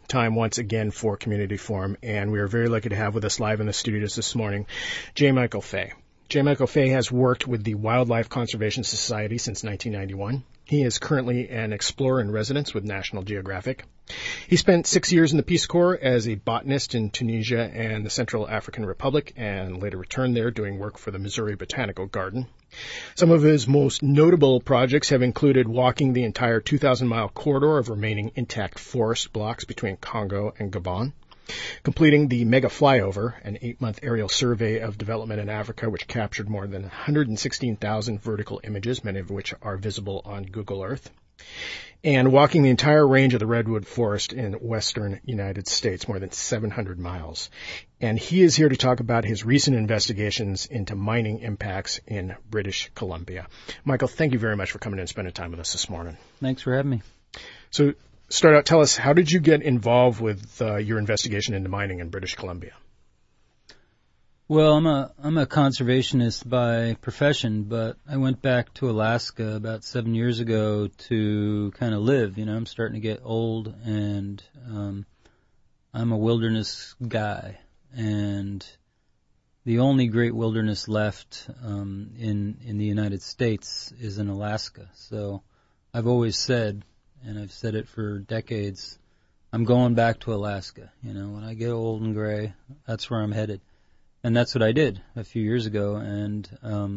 time once again for Community Forum, and we are very lucky to have with us live in the studios this morning J. Michael Fay. J. Michael Fay has worked with the Wildlife Conservation Society since 1991. He is currently an explorer in residence with National Geographic. He spent 6 years in the Peace Corps as a botanist in Tunisia and the Central African Republic, and later returned there doing work for the Missouri Botanical Garden. Some of his most notable projects have included walking the entire 2,000-mile corridor of remaining intact forest blocks between Congo and Gabon, completing the Mega Flyover, an 8-month aerial survey of development in Africa which captured more than 116,000 vertical images, many of which are visible on Google Earth, and walking the entire range of the Redwood Forest in western United States, more than 700 miles. And he is here to talk about his recent investigations into mining impacts in British Columbia. Michael, thank you very much for coming in and spending time with us this morning. Thanks for having me. So, start out, tell us, how did you get involved with your investigation into mining in British Columbia? Well, I'm a conservationist by profession, but I went back to Alaska about 7 years ago to kind of live. I'm starting to get old, and I'm a wilderness guy. And the only great wilderness left in the United States is in Alaska. So I've always said, and I've said it for decades, I'm going back to Alaska. When I get old and gray, that's where I'm headed. And that's what I did a few years ago. And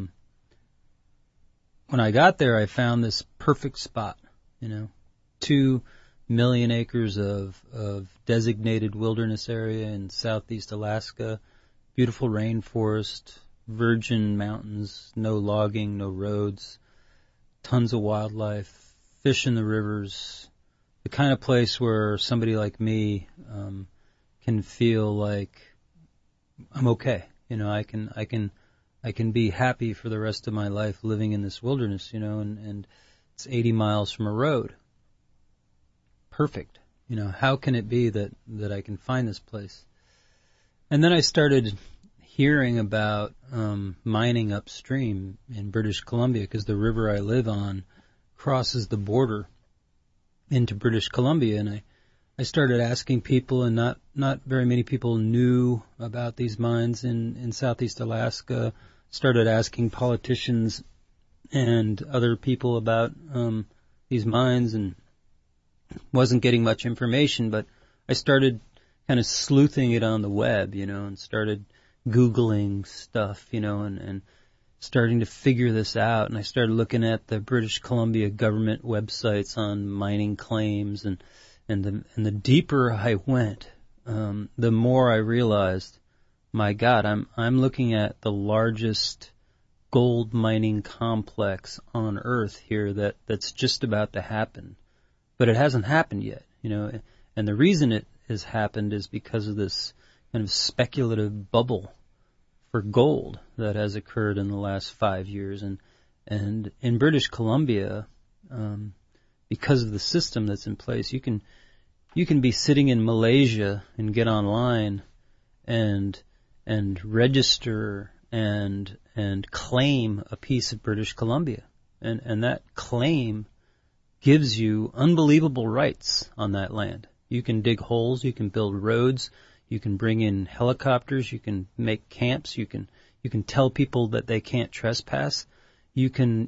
when I got there, I found this perfect spot, 2 million acres of designated wilderness area in southeast Alaska, beautiful rainforest, virgin mountains, no logging, no roads, tons of wildlife, fish in the rivers, the kind of place where somebody like me can feel like I'm okay. I can be happy for the rest of my life living in this wilderness, and it's 80 miles from a road. Perfect. How can it be that I can find this place? And then I started hearing about mining upstream in British Columbia, because the river I live on crosses the border into British Columbia, and I started asking people, and not very many people knew about these mines in southeast Alaska. Started asking politicians and other people about these mines, and wasn't getting much information, but I started kind of sleuthing it on the web, and started Googling stuff, and starting to figure this out. And I started looking at the British Columbia government websites on mining claims, and the deeper I went, the more I realized, my God, I'm looking at the largest gold mining complex on Earth here that's just about to happen, but it hasn't happened yet, And the reason it has happened is because of this kind of speculative bubble for gold that has occurred in the last 5 years, and in British Columbia, because of the system that's in place, you can be sitting in Malaysia and get online and register and claim a piece of British Columbia, and that claim gives you unbelievable rights on that land. You can dig holes, you can build roads, you can bring in helicopters, you can make camps, you can tell people that they can't trespass, you can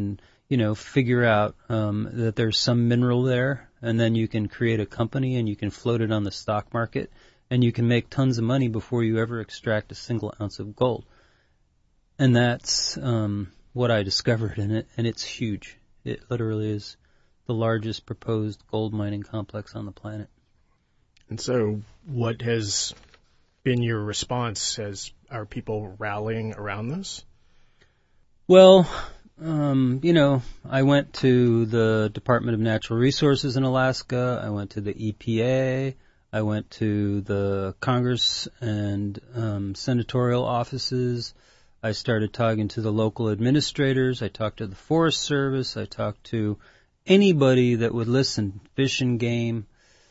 figure out that there's some mineral there, and then you can create a company and you can float it on the stock market, and you can make tons of money before you ever extract a single ounce of gold. And that's what I discovered in it, and it's huge. It literally is the largest proposed gold mining complex on the planet. And so what has been your response? Are people rallying around this? Well, I went to the Department of Natural Resources in Alaska. I went to the EPA. I went to the Congress and senatorial offices. I started talking to the local administrators. I talked to the Forest Service. I talked to anybody that would listen, Fish and Game.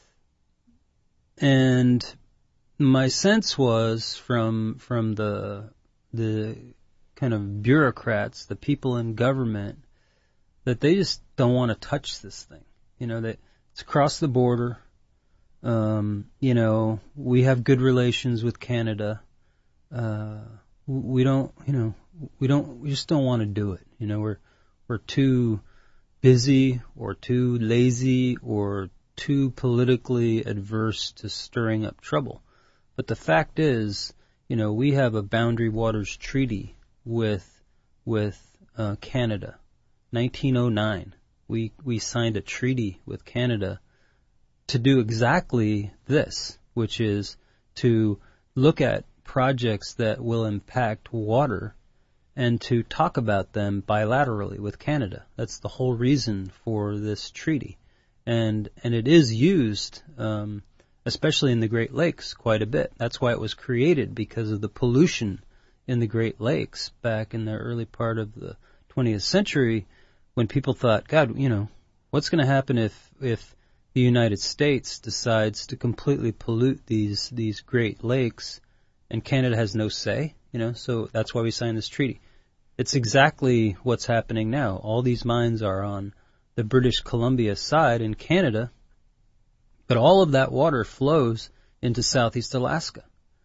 And my sense was from the kind of bureaucrats, the people in government, that they just don't want to touch this thing. That it's across the border. We have good relations with Canada. We just don't want to do it. We're too busy or too lazy or too politically adverse to stirring up trouble. But the fact is, we have a boundary waters treaty with Canada. 1909, we signed a treaty with Canada to do exactly this, which is to look at projects that will impact water and to talk about them bilaterally with Canada. That's the whole reason for this treaty. And it is used, especially in the Great Lakes, quite a bit. That's why it was created, because of the pollution in the Great Lakes back in the early part of the 20th century, when people thought, God, what's going to happen if the United States decides to completely pollute these Great Lakes, and Canada has no say, so that's why we signed this treaty. It's exactly what's happening now. All these mines are on the British Columbia side in Canada, but all of that water flows into Southeast Alaska.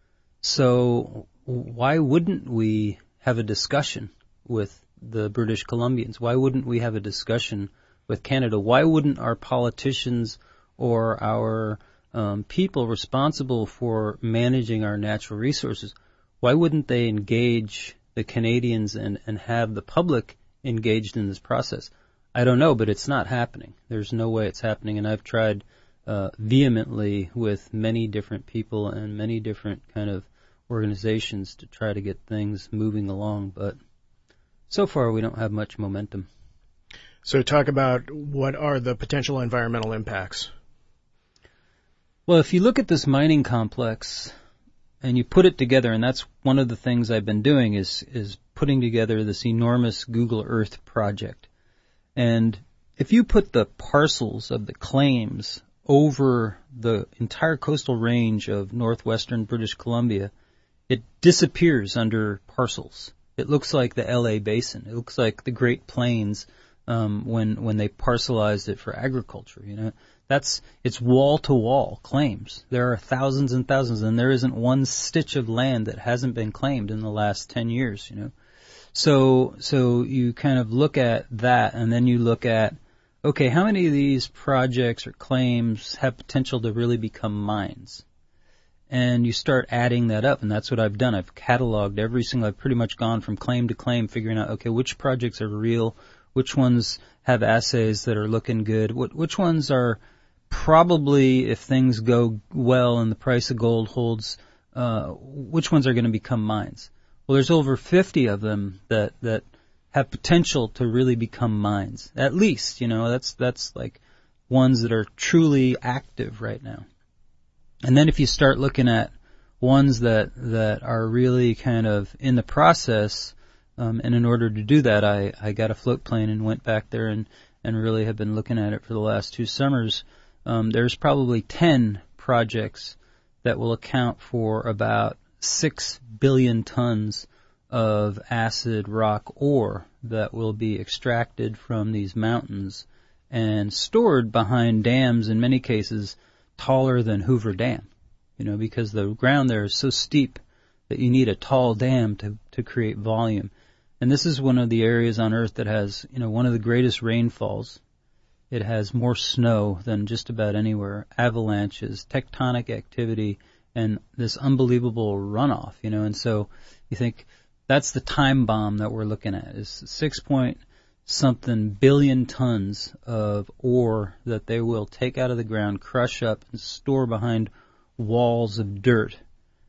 So why wouldn't we have a discussion with the British Columbians? Why wouldn't we have a discussion with Canada? Why wouldn't our politicians or our people responsible for managing our natural resources, why wouldn't they engage the Canadians and have the public engaged in this process? I don't know, but it's not happening. There's no way it's happening, and I've tried vehemently with many different people and many different kind of organizations to try to get things moving along, but so far we don't have much momentum. So talk about what are the potential environmental impacts. Well, if you look at this mining complex and you put it together, and that's one of the things I've been doing is putting together this enormous Google Earth project. And if you put the parcels of the claims over the entire coastal range of northwestern British Columbia, it disappears under parcels. It looks like the LA Basin. It looks like the Great Plains when they parcelized it for agriculture. It's wall-to-wall claims. There are thousands and thousands, and there isn't one stitch of land that hasn't been claimed in the last 10 years. So you kind of look at that, and then you look at, okay, how many of these projects or claims have potential to really become mines? And you start adding that up, and that's what I've done. I've cataloged every single, I've pretty much gone from claim to claim, figuring out, okay, which projects are real, which ones have assays that are looking good, which ones are probably, if things go well and the price of gold holds, which ones are going to become mines. Well, there's over 50 of them that have potential to really become mines. At least, that's like ones that are truly active right now. And then if you start looking at ones that are really kind of in the process, and in order to do that, I got a float plane and went back there and really have been looking at it for the last 2 summers. There's probably 10 projects that will account for about 6 billion tons of acid rock ore that will be extracted from these mountains and stored behind dams, in many cases taller than Hoover Dam, because the ground there is so steep that you need a tall dam to create volume. And this is one of the areas on Earth that has, one of the greatest rainfalls. It has more snow than just about anywhere, avalanches, tectonic activity, and this unbelievable runoff, and so you think that's the time bomb that we're looking at, is 6-point-something billion tons of ore that they will take out of the ground, crush up, and store behind walls of dirt.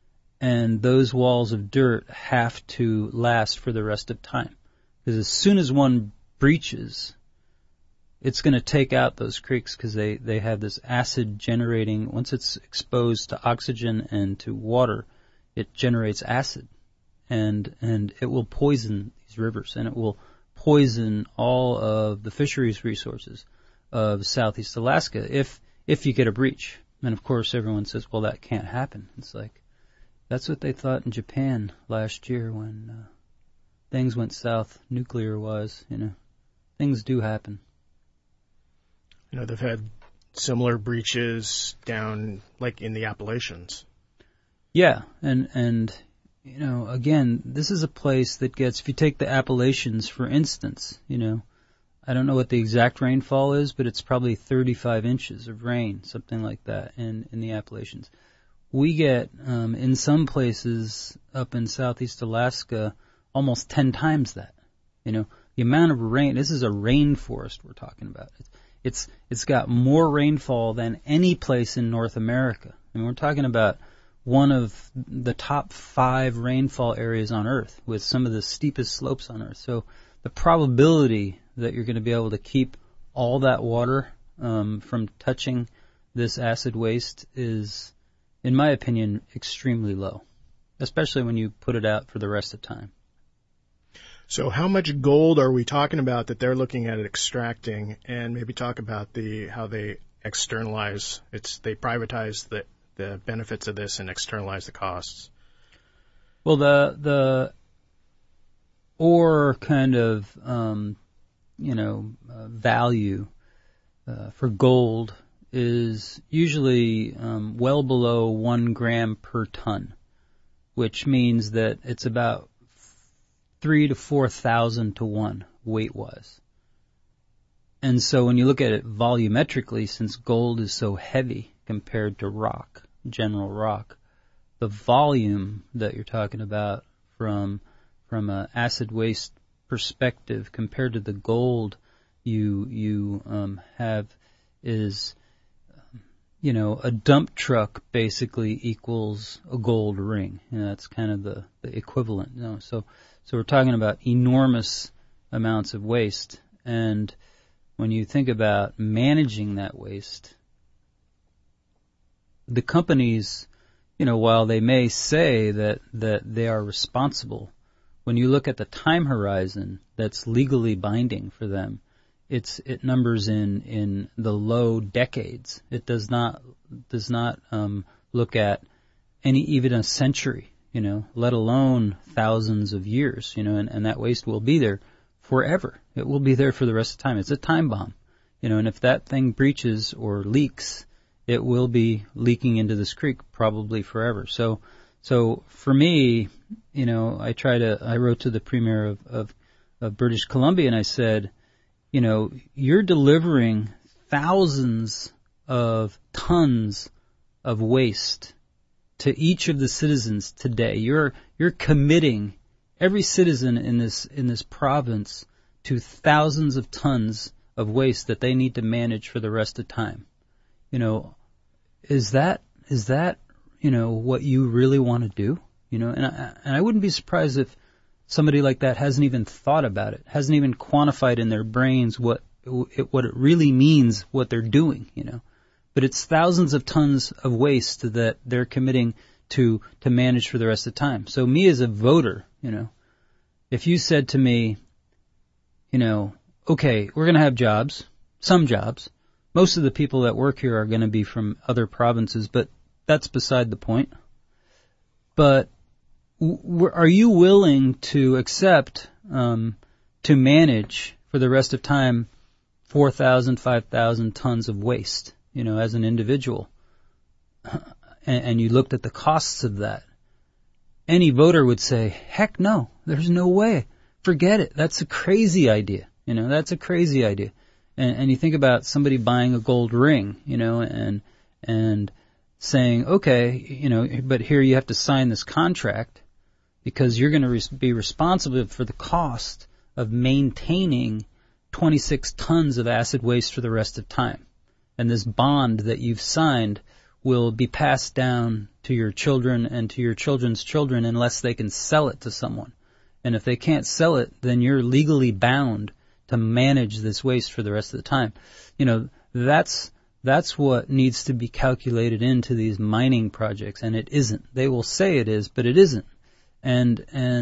And those walls of dirt have to last for the rest of time. Because as soon as one breaches, it's going to take out those creeks, because they have this acid generating, once it's exposed to oxygen and to water, it generates acid. And it will poison these rivers, and it will poison all of the fisheries resources of Southeast Alaska if you get a breach. And of course everyone says, well, that can't happen. It's like, that's what they thought in Japan last year when things went south nuclear-wise. Things do happen. They've had similar breaches down like in the Appalachians. Yeah, and you know, again, this is a place that gets, if you take the Appalachians, for instance, you know, I don't know what the exact rainfall is, but it's probably 35 inches of rain, something like that, in the Appalachians. We get, in some places up in southeast Alaska, almost 10 times that. You know, the amount of rain, this is a rainforest we're talking about. It's got more rainfall than any place in North America. I mean, we're talking about one of the top 5 rainfall areas on Earth with some of the steepest slopes on Earth. So the probability that you're going to be able to keep all that water from touching this acid waste is, in my opinion, extremely low, especially when you put it out for the rest of time. So how much gold are we talking about that they're looking at extracting, and maybe talk about how they externalize, they privatize the benefits of this and externalize the costs? Well, the ore kind of, value for gold is usually well below 1 gram per ton, which means that it's about 3,000 to 4,000 to 1 weight-wise. And so when you look at it volumetrically, since gold is so heavy compared to rock, general rock, the volume that you're talking about from an acid waste perspective compared to the gold you have is, a dump truck basically equals a gold ring. That's kind of the equivalent. So we're talking about enormous amounts of waste. And when you think about managing that waste, the companies, while they may say that they are responsible, when you look at the time horizon that's legally binding for them, it numbers in the low decades. It does not look at even a century, let alone thousands of years, and that waste will be there forever. It will be there for the rest of the time. It's a time bomb, and if that thing breaches or leaks, it will be leaking into this creek probably forever. So for me, I wrote to the Premier of British Columbia, and I said, you're delivering thousands of tons of waste to each of the citizens today. You're committing every citizen in this province to thousands of tons of waste that they need to manage for the rest of time. Is that what you really want to do? And I wouldn't be surprised if somebody like that hasn't even thought about it, hasn't even quantified in their brains what it really means, what they're doing, But it's thousands of tons of waste that they're committing to manage for the rest of the time. So me as a voter, if you said to me, okay, we're going to have jobs, some jobs. Most of the people that work here are going to be from other provinces, but that's beside the point. But are you willing to accept to manage for the rest of time 4,000, 5,000 tons of waste, as an individual? And you looked at the costs of that. Any voter would say, heck no, there's no way. Forget it. That's a crazy idea. That's a crazy idea. And you think about somebody buying a gold ring, and saying, okay, but here you have to sign this contract because you're going to be responsible for the cost of maintaining 26 tons of acid waste for the rest of time. And this bond that you've signed will be passed down to your children and to your children's children unless they can sell it to someone. And if they can't sell it, then you're legally bound to manage this waste for the rest of the time. That's what needs to be calculated into these mining projects, and it isn't. They will say it is, but it isn't. And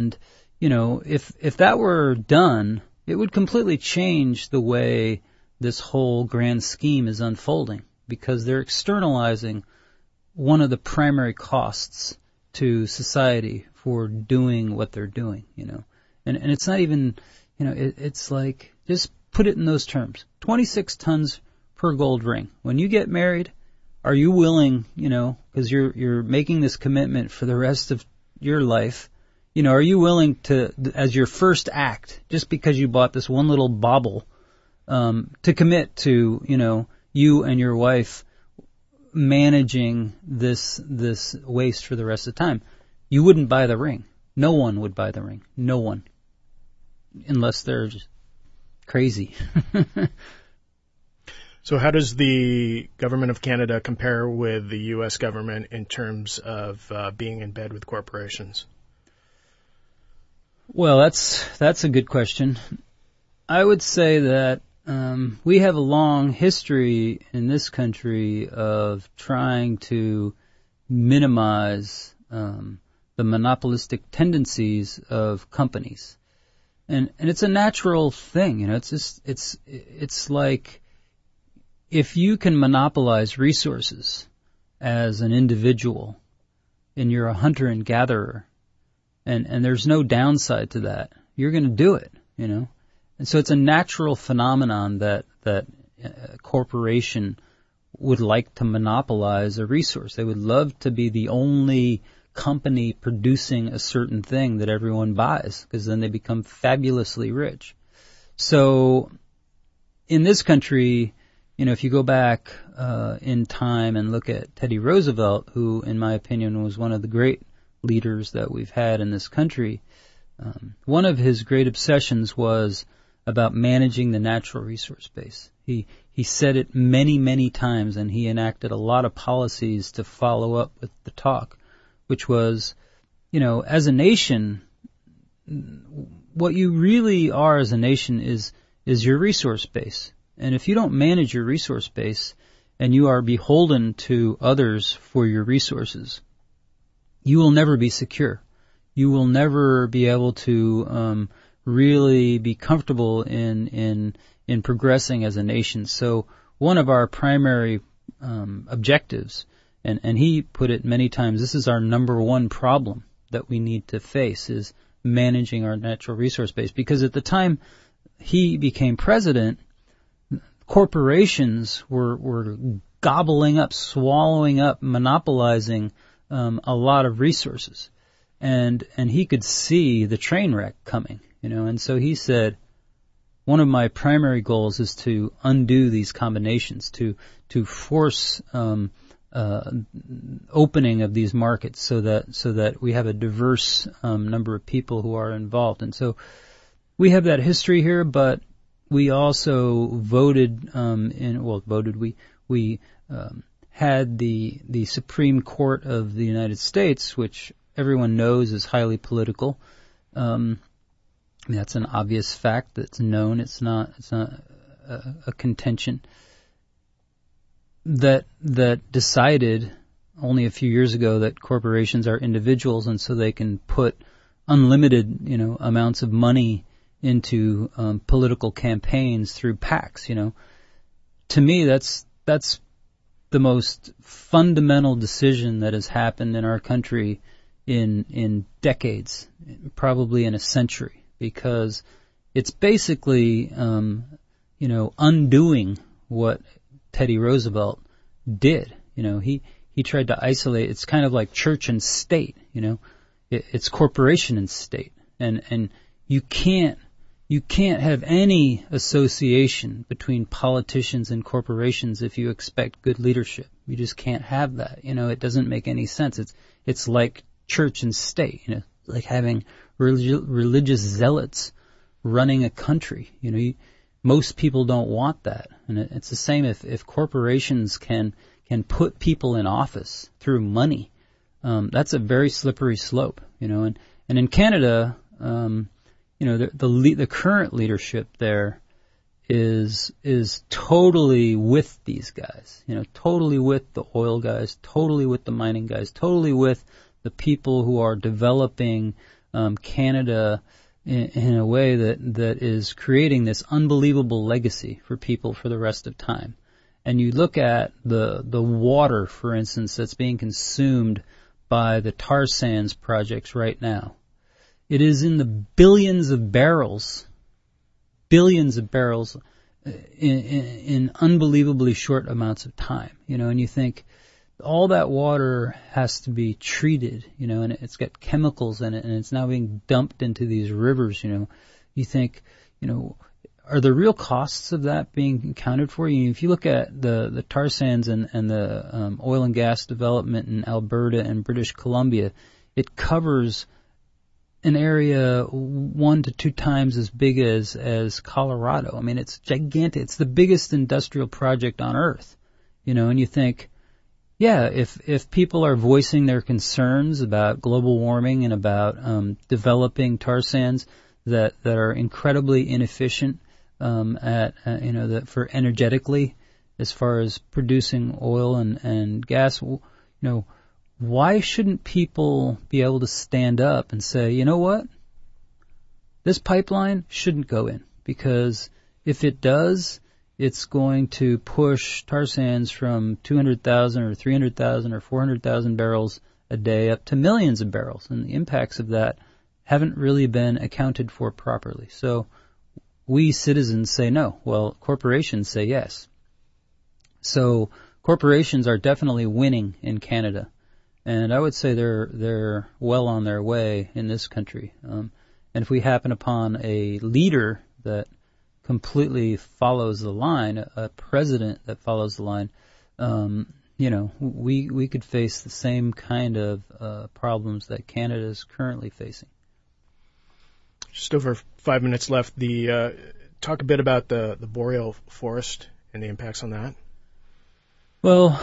if that were done, it would completely change the way this whole grand scheme is unfolding, because they're externalizing one of the primary costs to society for doing what they're doing, And it's not even, it's like, just put it in those terms. 26 tons per gold ring. When you get married, are you willing, because you're making this commitment for the rest of your life, are you willing to, as your first act, just because you bought this one little bauble, to commit to, you and your wife managing this waste for the rest of the time? You wouldn't buy the ring. No one would buy the ring. No one. Unless they're just crazy. So how does the government of Canada compare with the U.S. government in terms of being in bed with corporations? Well, that's a good question. I would say that we have a long history in this country of trying to minimize the monopolistic tendencies of companies, and it's a natural thing. It's like, if you can monopolize resources as an individual, and you're a hunter and gatherer, and there's no downside to that, you're going to do it, And so it's a natural phenomenon that a corporation would like to monopolize a resource. They would love to be the only company producing a certain thing that everyone buys, because then they become fabulously rich. So in this country, if you go back in time and look at Teddy Roosevelt, who, in my opinion, was one of the great leaders that we've had in this country, one of his great obsessions was about managing the natural resource base. He said it many, many times, and he enacted a lot of policies to follow up with the talk, which was, as a nation, what you really are as a nation is your resource base. And if you don't manage your resource base and you are beholden to others for your resources, you will never be secure. You will never be able to really be comfortable in progressing as a nation. So one of our primary objectives, and he put it many times, this is our number one problem that we need to face, is managing our natural resource base. Because at the time he became president, corporations were gobbling up, swallowing up, monopolizing a lot of resources. And he could see the train wreck coming, and so he said, one of my primary goals is to undo these combinations, to force opening of these markets so that we have a diverse number of people who are involved. And so we have that history here, but we also voted we had the Supreme Court of the United States, which everyone knows is highly political. That's an obvious fact that's known. It's not a contention. That decided only a few years ago that corporations are individuals, and so they can put unlimited, amounts of money into political campaigns through PACs. To me, that's the most fundamental decision that has happened in our country in decades, probably in a century, because it's basically undoing what Teddy Roosevelt did. He tried to isolate. It's kind of like church and state. It's corporation and state, and you can't have any association between politicians and corporations if you expect good leadership. You just can't have that. It doesn't make any sense. It's like church and state. Like having religious zealots running a country. Most people don't want that, and it's the same if corporations can put people in office through money. That's a very slippery slope. And in Canada, the current leadership there is totally with these guys. Totally with the oil guys, totally with the mining guys, totally with the people who are developing Canada in a way that is creating this unbelievable legacy for people for the rest of time. And you look at the water, for instance, that's being consumed by the tar sands projects right now. It is in the billions of barrels, in unbelievably short amounts of time, and you think all that water has to be treated, and it's got chemicals in it, and it's now being dumped into these rivers, you think, are the real costs of that being accounted for? If you look at the tar sands and the oil and gas development in Alberta and British Columbia, it covers an area 1 to 2 times as big as Colorado. I mean, it's gigantic. It's the biggest industrial project on Earth, and you think, yeah, if people are voicing their concerns about global warming and about developing tar sands that are incredibly inefficient for energetically as far as producing oil and gas, why shouldn't people be able to stand up and say, you know what? This pipeline shouldn't go in, because if it does, it's going to push tar sands from 200,000 or 300,000 or 400,000 barrels a day up to millions of barrels, and the impacts of that haven't really been accounted for properly. So we citizens say no. Well, corporations say yes. So corporations are definitely winning in Canada, and I would say they're well on their way in this country. And if we happen upon a leader that completely follows the line, a president that follows the line, we could face the same kind of problems that Canada is currently facing. Just over 5 minutes left. Talk a bit about the boreal forest and the impacts on that. Well,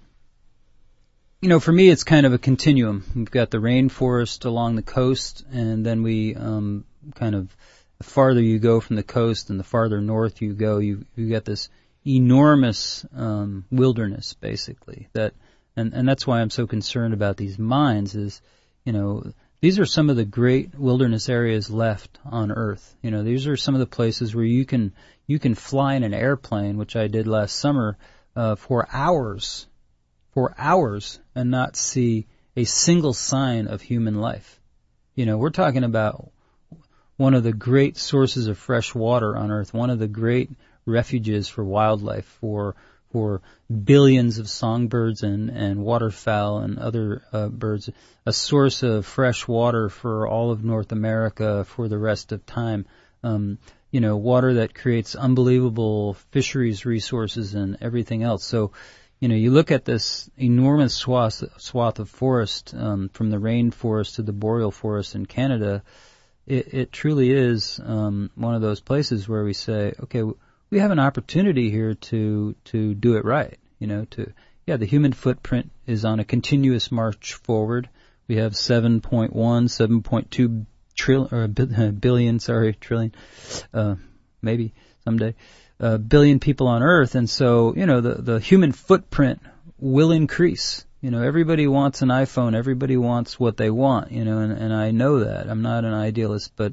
for me, it's kind of a continuum. We've got the rainforest along the coast, and then we the farther you go from the coast and the farther north you go, you get this enormous wilderness, basically. And that's why I'm so concerned about these mines. Is these are some of the great wilderness areas left on Earth. These are some of the places where you can fly in an airplane, which I did last summer, for hours and not see a single sign of human life. We're talking about one of the great sources of fresh water on Earth, one of the great refuges for wildlife, for billions of songbirds and waterfowl and other birds, a source of fresh water for all of North America for the rest of time. Water that creates unbelievable fisheries resources and everything else. So, you look at this enormous swath of forest, from the rainforest to the boreal forest in Canada. It truly is one of those places where we say, okay, we have an opportunity here to do it right. The human footprint is on a continuous march forward. We have 7.2 trillion, maybe someday, billion people on Earth, and so the human footprint will increase. Everybody wants an iPhone. Everybody wants what they want. And I know that. I'm not an idealist, but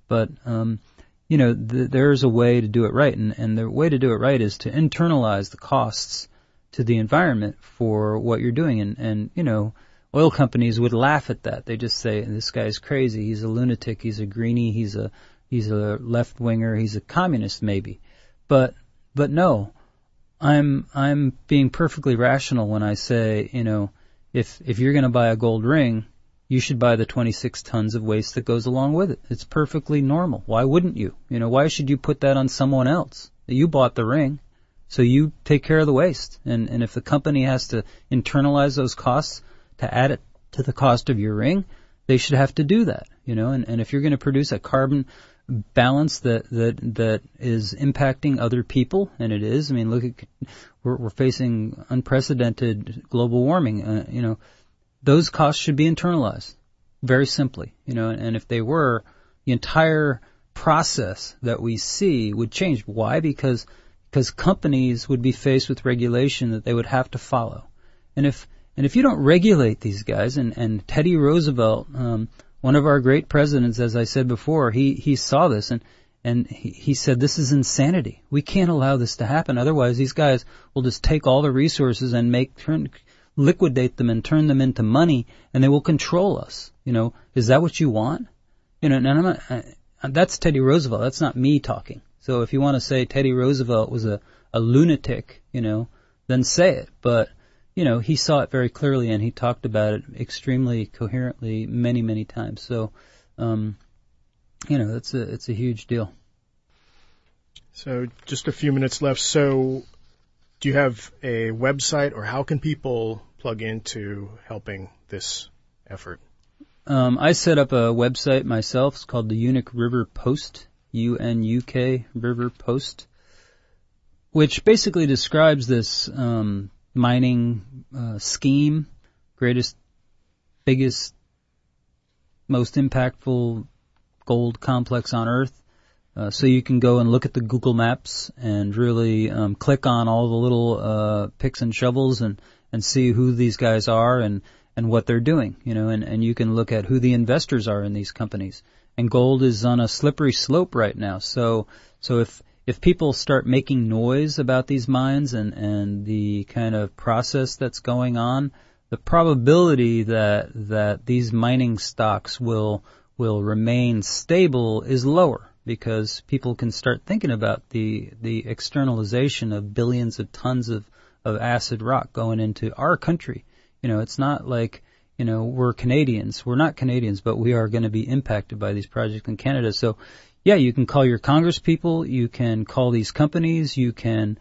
there's a way to do it right, and the way to do it right is to internalize the costs to the environment for what you're doing. And oil companies would laugh at that. They just say, this guy's crazy. He's a lunatic. He's a greenie. He's a left winger. He's a communist, maybe. But no, I'm being perfectly rational when I say, if you're going to buy a gold ring, you should buy the 26 tons of waste that goes along with it. It's perfectly normal. Why wouldn't you? Why should you put that on someone else? You bought the ring, so you take care of the waste. And if the company has to internalize those costs to add it to the cost of your ring, they should have to do that. And if you're going to produce a carbon balance that is impacting other people, and it is. I mean, look at we're facing unprecedented global warming. Those costs should be internalized, very simply. And if they were, the entire process that we see would change. Why? Because companies would be faced with regulation that they would have to follow. And if you don't regulate these guys, and Teddy Roosevelt, one of our great presidents, as I said before, he saw this and he said, this is insanity. We can't allow this to happen. Otherwise, these guys will just take all the resources and liquidate them and turn them into money, and they will control us. Is that what you want? And that's Teddy Roosevelt. That's not me talking. So if you want to say Teddy Roosevelt was a lunatic, then say it. But, he saw it very clearly, and he talked about it extremely coherently many, many times. So, it's a huge deal. So just a few minutes left. So do you have a website, or how can people plug into helping this effort? I set up a website myself. It's called the Unuk River Post, UNUK River Post, which basically describes this mining scheme, greatest, biggest, most impactful gold complex on Earth. So you can go and look at the Google Maps and really click on all the little picks and shovels and see who these guys are and what they're doing, and you can look at who the investors are in these companies. And gold is on a slippery slope right now. So if people start making noise about these mines and the kind of process that's going on, the probability that these mining stocks will remain stable is lower, because people can start thinking about the externalization of billions of tons of acid rock going into our country. It's not like, we're Canadians. We're not Canadians, but we are going to be impacted by these projects in Canada. So, yeah, you can call your Congress people. You can call these companies. You can,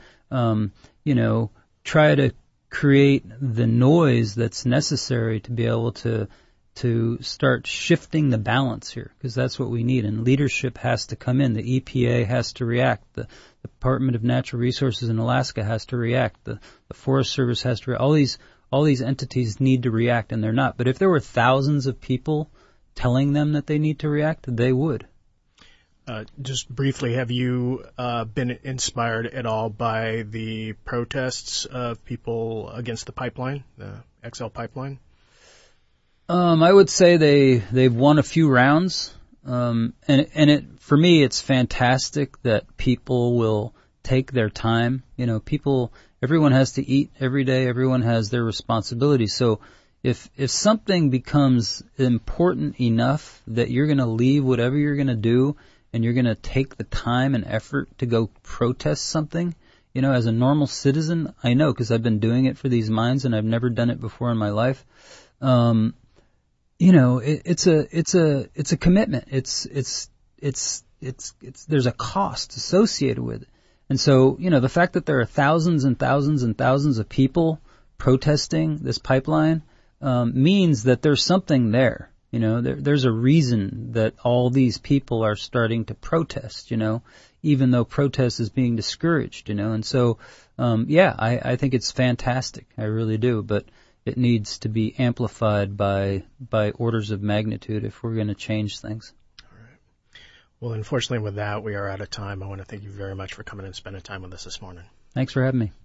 try to create the noise that's necessary to be able to start shifting the balance here, because that's what we need. And leadership has to come in. The EPA has to react. The Department of Natural Resources in Alaska has to react. The Forest Service has to react. All these entities need to react, and they're not. But if there were thousands of people telling them that they need to react, they would. Just briefly, have you been inspired at all by the protests of people against the pipeline, the XL pipeline? I would say they've won a few rounds, and for me it's fantastic that people will take their time. Everyone has to eat every day. Everyone has their responsibilities. So if something becomes important enough that you're going to leave whatever you're going to do and you're going to take the time and effort to go protest something, as a normal citizen, I know, because I've been doing it for these mines and I've never done it before in my life. It's a commitment. There's a cost associated with it. And so, the fact that there are thousands and thousands and thousands of people protesting this pipeline, means that there's something there. There's a reason that all these people are starting to protest, even though protest is being discouraged, And so, I think it's fantastic. I really do. But it needs to be amplified by orders of magnitude if we're going to change things. All right. Well, unfortunately with that, we are out of time. I want to thank you very much for coming and spending time with us this morning. Thanks for having me.